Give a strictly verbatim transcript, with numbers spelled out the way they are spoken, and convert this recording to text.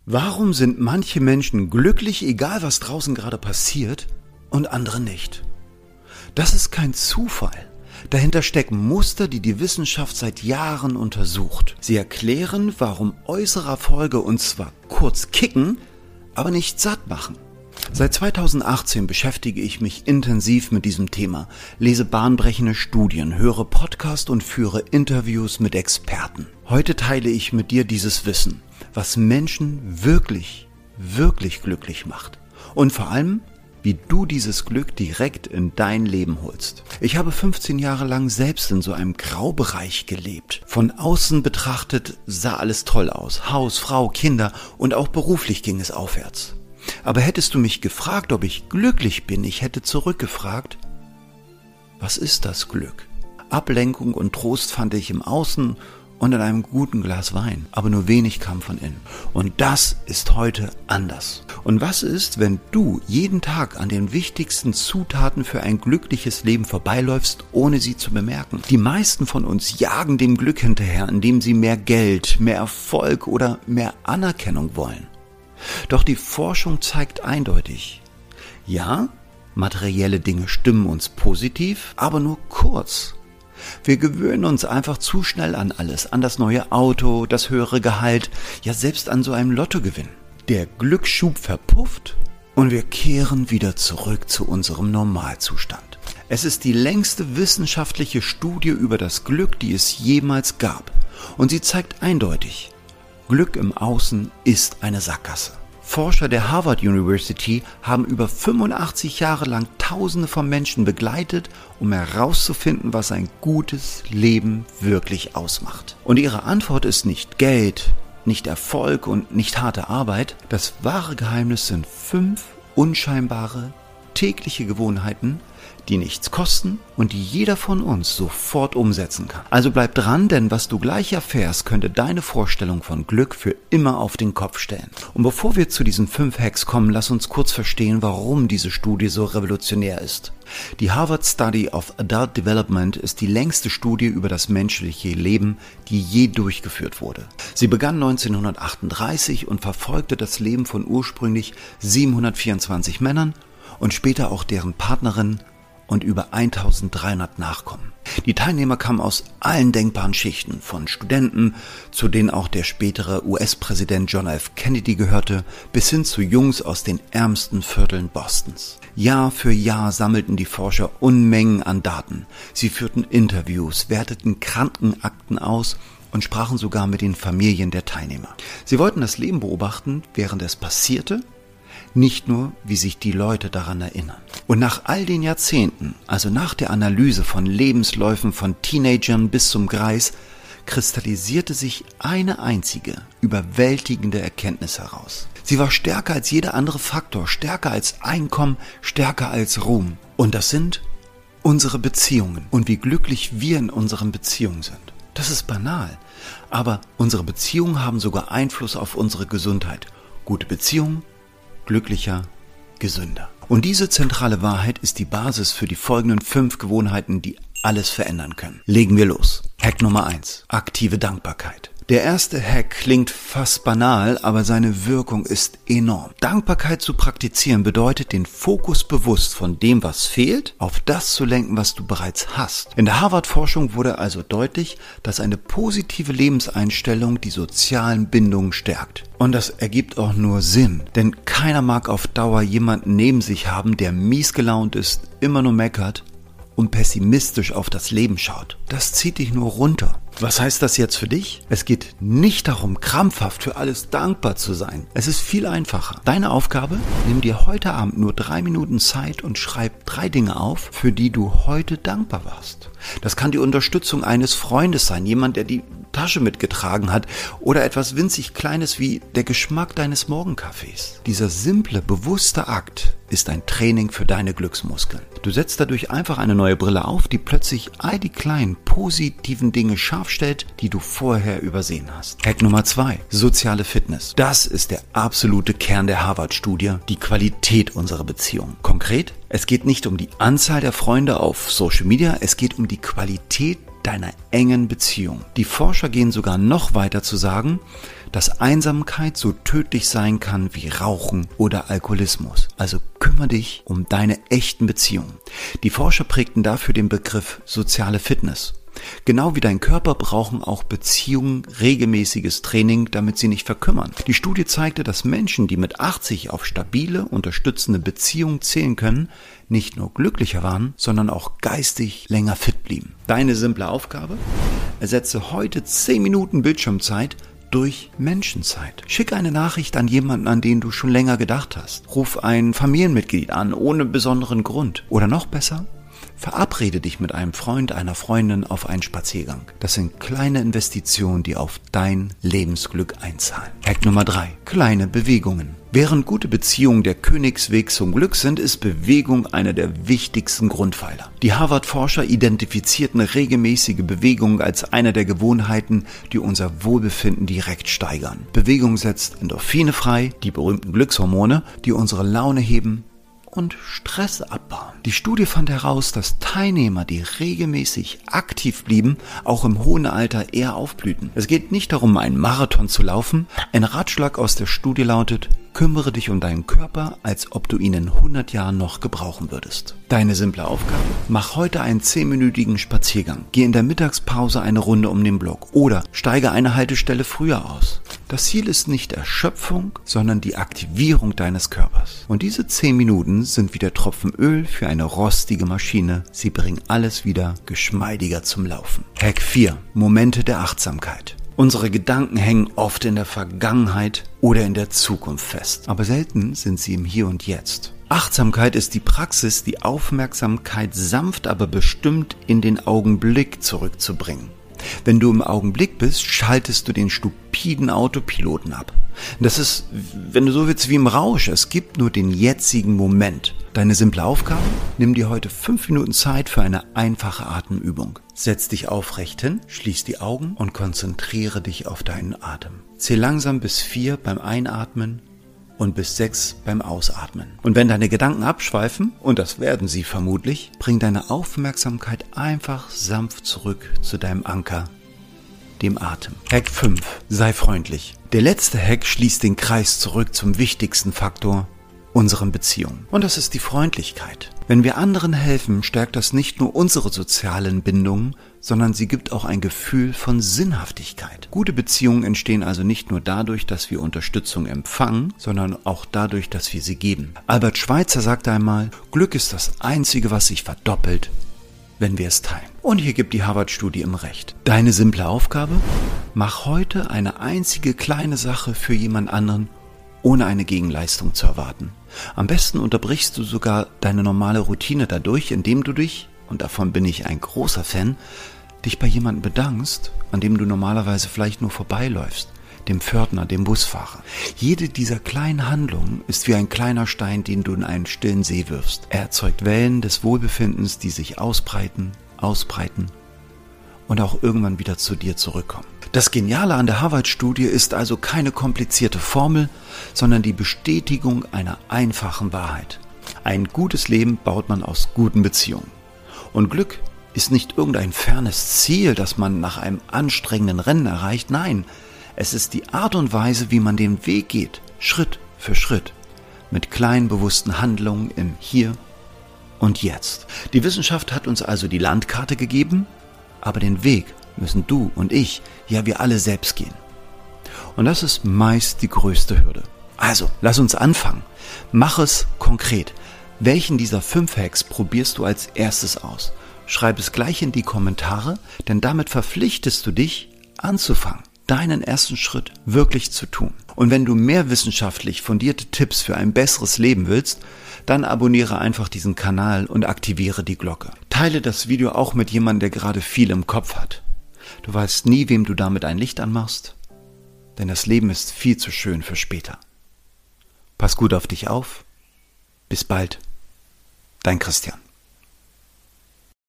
Warum sind manche Menschen glücklich, egal was draußen gerade passiert, und andere nicht? Das ist kein Zufall. Dahinter stecken Muster, die die Wissenschaft seit Jahren untersucht. Sie erklären, warum äußere Erfolge uns zwar kurz kicken, aber nicht satt machen. Seit zweitausendachtzehn beschäftige ich mich intensiv mit diesem Thema, lese bahnbrechende Studien, höre Podcasts und führe Interviews mit Experten. Heute teile ich mit dir dieses Wissen, was Menschen wirklich, wirklich glücklich macht. Und vor allem, wie du dieses Glück direkt in dein Leben holst. Ich habe fünfzehn Jahre lang selbst in so einem Graubereich gelebt. Von außen betrachtet sah alles toll aus. Haus, Frau, Kinder und auch beruflich ging es aufwärts. Aber hättest du mich gefragt, ob ich glücklich bin, ich hätte zurückgefragt, was ist das Glück? Ablenkung und Trost fand ich im Außen und in einem guten Glas Wein, aber nur wenig kam von innen. Und das ist heute anders. Und was ist, wenn du jeden Tag an den wichtigsten Zutaten für ein glückliches Leben vorbeiläufst, ohne sie zu bemerken? Die meisten von uns jagen dem Glück hinterher, indem sie mehr Geld, mehr Erfolg oder mehr Anerkennung wollen. Doch die Forschung zeigt eindeutig, ja, materielle Dinge stimmen uns positiv, aber nur kurz. Wir gewöhnen uns einfach zu schnell an alles, an das neue Auto, das höhere Gehalt, ja selbst an so einem Lottogewinn. Der Glücksschub verpufft und wir kehren wieder zurück zu unserem Normalzustand. Es ist die längste wissenschaftliche Studie über das Glück, die es jemals gab. Und sie zeigt eindeutig, Glück im Außen ist eine Sackgasse. Forscher der Harvard University haben über fünfundachtzig Jahre lang Tausende von Menschen begleitet, um herauszufinden, was ein gutes Leben wirklich ausmacht. Und ihre Antwort ist nicht Geld, nicht Erfolg und nicht harte Arbeit. Das wahre Geheimnis sind fünf unscheinbare, tägliche Gewohnheiten, die nichts kosten und die jeder von uns sofort umsetzen kann. Also bleib dran, denn was du gleich erfährst, könnte deine Vorstellung von Glück für immer auf den Kopf stellen. Und bevor wir zu diesen fünf Hacks kommen, lass uns kurz verstehen, warum diese Studie so revolutionär ist. Die Harvard Study of Adult Development ist die längste Studie über das menschliche Leben, die je durchgeführt wurde. Sie begann neunzehnhundertachtunddreißig und verfolgte das Leben von ursprünglich siebenhundertvierundzwanzig Männern und später auch deren Partnerinnen und über eintausenddreihundert Nachkommen. Die Teilnehmer kamen aus allen denkbaren Schichten, von Studenten, zu denen auch der spätere U S-Präsident John F. Kennedy gehörte, bis hin zu Jungs aus den ärmsten Vierteln Bostons. Jahr für Jahr sammelten die Forscher Unmengen an Daten. Sie führten Interviews, werteten Krankenakten aus und sprachen sogar mit den Familien der Teilnehmer. Sie wollten das Leben beobachten, während es passierte, nicht nur, wie sich die Leute daran erinnern. Und nach all den Jahrzehnten, also nach der Analyse von Lebensläufen von Teenagern bis zum Greis, kristallisierte sich eine einzige, überwältigende Erkenntnis heraus. Sie war stärker als jeder andere Faktor, stärker als Einkommen, stärker als Ruhm. Und das sind unsere Beziehungen und wie glücklich wir in unseren Beziehungen sind. Das ist banal, aber unsere Beziehungen haben sogar Einfluss auf unsere Gesundheit. Gute Beziehungen, glücklicher, gesünder. Und diese zentrale Wahrheit ist die Basis für die folgenden fünf Gewohnheiten, die alles verändern können. Legen wir los. Hack Nummer eins. Aktive Dankbarkeit. Der erste Hack klingt fast banal, aber seine Wirkung ist enorm. Dankbarkeit zu praktizieren bedeutet, den Fokus bewusst von dem, was fehlt, auf das zu lenken, was du bereits hast. In der Harvard-Forschung wurde also deutlich, dass eine positive Lebenseinstellung die sozialen Bindungen stärkt. Und das ergibt auch nur Sinn, denn keiner mag auf Dauer jemanden neben sich haben, der mies gelaunt ist, immer nur meckert und pessimistisch auf das Leben schaut. Das zieht dich nur runter. Was heißt das jetzt für dich? Es geht nicht darum, krampfhaft für alles dankbar zu sein. Es ist viel einfacher. Deine Aufgabe: Nimm dir heute Abend nur drei Minuten Zeit und schreib drei Dinge auf, für die du heute dankbar warst. Das kann die Unterstützung eines Freundes sein, jemand, der die Tasche mitgetragen hat, oder etwas winzig Kleines wie der Geschmack deines Morgenkaffees. Dieser simple, bewusste Akt ist ein Training für deine Glücksmuskeln. Du setzt dadurch einfach eine neue Brille auf, die plötzlich all die kleinen, positiven Dinge scharf stellt, die du vorher übersehen hast. Hack Nummer zwei. Soziale Fitness. Das ist der absolute Kern der Harvard-Studie, die Qualität unserer Beziehung. Konkret, es geht nicht um die Anzahl der Freunde auf Social Media, es geht um die Qualität deiner engen Beziehung. Die Forscher gehen sogar noch weiter zu sagen, dass Einsamkeit so tödlich sein kann wie Rauchen oder Alkoholismus. Also kümmere dich um deine echten Beziehungen. Die Forscher prägten dafür den Begriff soziale Fitness. Genau wie dein Körper brauchen auch Beziehungen regelmäßiges Training, damit sie nicht verkümmern. Die Studie zeigte, dass Menschen, die mit achtzig auf stabile, unterstützende Beziehungen zählen können, nicht nur glücklicher waren, sondern auch geistig länger fit blieben. Deine simple Aufgabe? Ersetze heute zehn Minuten Bildschirmzeit durch Menschenzeit. Schick eine Nachricht an jemanden, an den du schon länger gedacht hast. Ruf ein Familienmitglied an, ohne besonderen Grund. Oder noch besser? Verabrede dich mit einem Freund, einer Freundin auf einen Spaziergang. Das sind kleine Investitionen, die auf dein Lebensglück einzahlen. Hack Nummer drei. Kleine Bewegungen. Während gute Beziehungen der Königsweg zum Glück sind, ist Bewegung einer der wichtigsten Grundpfeiler. Die Harvard-Forscher identifizierten regelmäßige Bewegung als eine der Gewohnheiten, die unser Wohlbefinden direkt steigern. Bewegung setzt Endorphine frei, die berühmten Glückshormone, die unsere Laune heben und Stress abbauen. Die Studie fand heraus, dass Teilnehmer, die regelmäßig aktiv blieben, auch im hohen Alter eher aufblühten. Es geht nicht darum, einen Marathon zu laufen. Ein Ratschlag aus der Studie lautet: Kümmere dich um deinen Körper, als ob du ihn in hundert Jahren noch gebrauchen würdest. Deine simple Aufgabe? Mach heute einen zehnminütigen Spaziergang. Geh in der Mittagspause eine Runde um den Block oder steige eine Haltestelle früher aus. Das Ziel ist nicht Erschöpfung, sondern die Aktivierung deines Körpers. Und diese zehn Minuten sind wie der Tropfen Öl für eine rostige Maschine. Sie bringen alles wieder geschmeidiger zum Laufen. Hack vier. Momente der Achtsamkeit. Unsere Gedanken hängen oft in der Vergangenheit oder in der Zukunft fest, aber selten sind sie im Hier und Jetzt. Achtsamkeit ist die Praxis, die Aufmerksamkeit sanft, aber bestimmt in den Augenblick zurückzubringen. Wenn du im Augenblick bist, schaltest du den stupiden Autopiloten ab. Das ist, wenn du so willst, wie im Rausch. Es gibt nur den jetzigen Moment. Deine simple Aufgabe? Nimm dir heute fünf Minuten Zeit für eine einfache Atemübung. Setz dich aufrecht hin, schließ die Augen und konzentriere dich auf deinen Atem. Zähl langsam bis vier beim Einatmen und bis sechs beim Ausatmen. Und wenn deine Gedanken abschweifen, und das werden sie vermutlich, bring deine Aufmerksamkeit einfach sanft zurück zu deinem Anker, dem Atem. Hack fünf. Sei freundlich. Der letzte Hack schließt den Kreis zurück zum wichtigsten Faktor, unseren Beziehungen. Und das ist die Freundlichkeit. Wenn wir anderen helfen, stärkt das nicht nur unsere sozialen Bindungen, sondern sie gibt auch ein Gefühl von Sinnhaftigkeit. Gute Beziehungen entstehen also nicht nur dadurch, dass wir Unterstützung empfangen, sondern auch dadurch, dass wir sie geben. Albert Schweitzer sagte einmal: Glück ist das Einzige, was sich verdoppelt, wenn wir es teilen. Und hier gibt die Harvard-Studie ihm recht. Deine simple Aufgabe? Mach heute eine einzige kleine Sache für jemand anderen, ohne eine Gegenleistung zu erwarten. Am besten unterbrichst du sogar deine normale Routine dadurch, indem du dich, und davon bin ich ein großer Fan, dich bei jemandem bedankst, an dem du normalerweise vielleicht nur vorbeiläufst, dem Pförtner, dem Busfahrer. Jede dieser kleinen Handlungen ist wie ein kleiner Stein, den du in einen stillen See wirfst. Er erzeugt Wellen des Wohlbefindens, die sich ausbreiten, ausbreiten und auch irgendwann wieder zu dir zurückkommen. Das Geniale an der Harvard-Studie ist also keine komplizierte Formel, sondern die Bestätigung einer einfachen Wahrheit. Ein gutes Leben baut man aus guten Beziehungen. Und Glück ist nicht irgendein fernes Ziel, das man nach einem anstrengenden Rennen erreicht. Nein, es ist die Art und Weise, wie man den Weg geht, Schritt für Schritt, mit kleinen bewussten Handlungen im Hier und Jetzt. Die Wissenschaft hat uns also die Landkarte gegeben, aber den Weg müssen du und ich, ja wir alle selbst gehen. Und das ist meist die größte Hürde. Also, lass uns anfangen. Mach es konkret. Welchen dieser fünf Hacks probierst du als erstes aus? Schreib es gleich in die Kommentare, denn damit verpflichtest du dich, anzufangen, deinen ersten Schritt wirklich zu tun. Und wenn du mehr wissenschaftlich fundierte Tipps für ein besseres Leben willst, dann abonniere einfach diesen Kanal und aktiviere die Glocke. Teile das Video auch mit jemandem, der gerade viel im Kopf hat. Du weißt nie, wem du damit ein Licht anmachst, denn das Leben ist viel zu schön für später. Pass gut auf dich auf. Bis bald. Dein Christian.